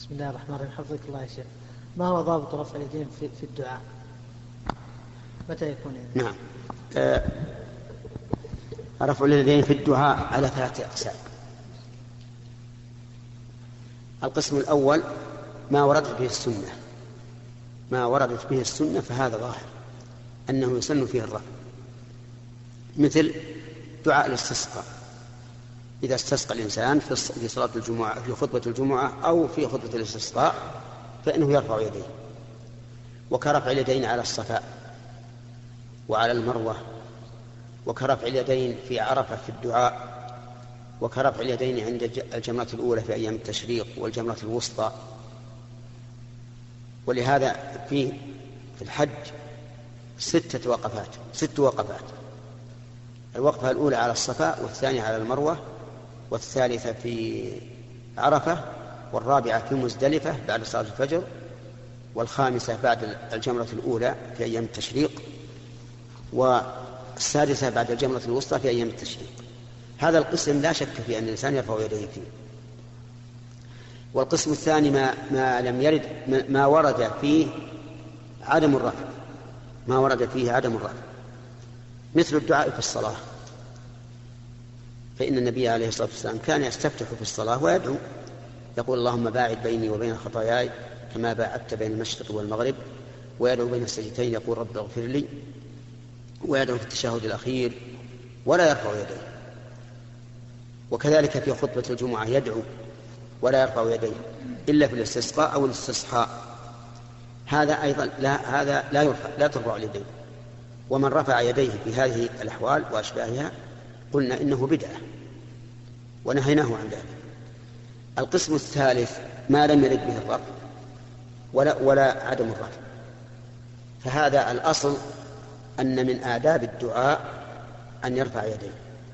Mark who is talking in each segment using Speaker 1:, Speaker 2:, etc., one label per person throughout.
Speaker 1: بسم الله الرحمن الرحيم. حفظك الله يا شيخ. ما هو ضابط رفع اليدين في الدعاء؟ متى يكون يعني؟
Speaker 2: نعم. رفع اليدين في الدعاء على 3 أقسام. القسم الأول ما وردت به السنة فهذا ظاهر أنه يسن فيه الرفع، مثل دعاء الاستسقاء إذا استسقى الإنسان في صلاة الجمعة، في خطبة الجمعة أو في خطبة الاستسقاء، فإنه يرفع يديه، وكرفع اليدين على الصفا وعلى المروة، وكرفع اليدين في عرفة في الدعاء، وكرفع اليدين عند الجمرة الأولى في أيام التشريق والجمرة الوسطى. ولهذا في الحج 6 وقفات: الوقفة الأولى على الصفا، والثانية على المروة، والثالثة في عرفة، والرابعة في مزدلفة بعد صلاة الفجر، والخامسة بعد الجمرة الأولى في أيام التشريق، والسادسة بعد الجمرة الوسطى في أيام التشريق. هذا القسم لا شك في أن الإنسان يرفع يديه فيه. والقسم الثاني ما ورد فيه عدم الرفع، مثل الدعاء في الصلاة، فإن النبي عليه الصلاة والسلام كان يستفتح في الصلاة ويدعو، يقول: اللهم باعد بيني وبين خطاياي كما باعدت بين المشرق والمغرب، ويدعو بين السجدتين يقول: رب اغفر لي، ويدعو في التشهد الأخير ولا يرفع يديه. وكذلك في خطبة الجمعة يدعو ولا يرفع يديه إلا في الاستسقاء أو الاستصحاء، هذا أيضا لا ترفع اليدين. ومن رفع يديه في هذه الأحوال وأشباهها قلنا إنه بدعة ونهيناه عن ذلك. القسم الثالث ما لم يرد به الرفع ولا عدم الرفع، فهذا الأصل أن من آداب الدعاء أن يرفع يديه،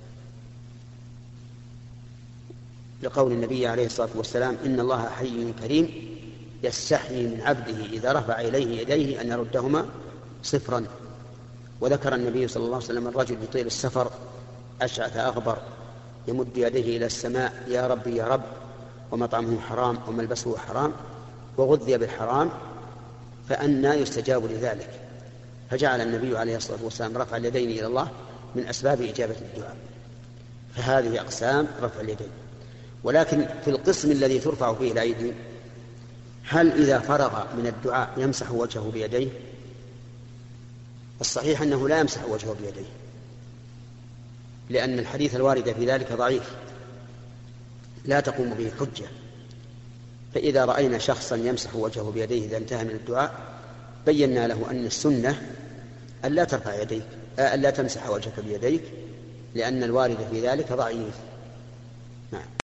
Speaker 2: لقول النبي عليه الصلاة والسلام: إن الله حي كريم يستحيي من عبده إذا رفع إليه يديه أن يردهما صفرا. وذكر النبي صلى الله عليه وسلم الرجل يطيل السفر أشعث أغبر يمد يديه إلى السماء: يا رب يا رب، ومطعمه حرام وملبسه حرام وغذي بالحرام، فأنى يستجاب لذلك؟ فجعل النبي عليه الصلاة والسلام رفع اليدين إلى الله من أسباب إجابة الدعاء. فهذه أقسام رفع اليدين. ولكن في القسم الذي ترفع فيه الأيدي، هل إذا فرغ من الدعاء يمسح وجهه بيديه؟ الصحيح أنه لا يمسح وجهه بيديه، لأن الحديث الوارد في ذلك ضعيف لا تقوم به حجة. فإذا رأينا شخصا يمسح وجهه بيديه إذا انتهى من الدعاء بينا له أن السنة ألا تمسح وجهك بيديك، لأن الوارد في ذلك ضعيف. نعم.